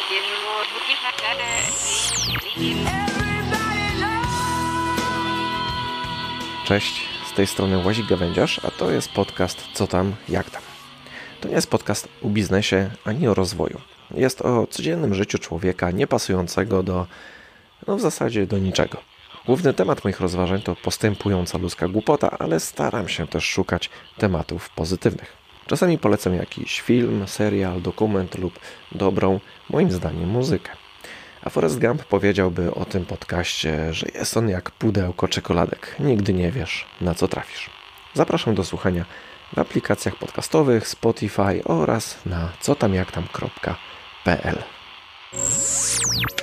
Cześć, z tej strony Łazik Gawędziarz, a to jest podcast Co tam, jak tam. To nie jest podcast o biznesie ani o rozwoju. Jest o codziennym życiu człowieka niepasującego w zasadzie do niczego. Główny temat moich rozważań to postępująca ludzka głupota, ale staram się też szukać tematów pozytywnych. Czasami polecam jakiś film, serial, dokument lub dobrą, moim zdaniem, muzykę. A Forrest Gump powiedziałby o tym podcaście, że jest on jak pudełko czekoladek. Nigdy nie wiesz, na co trafisz. Zapraszam do słuchania w aplikacjach podcastowych, Spotify oraz na cotamjaktam.pl.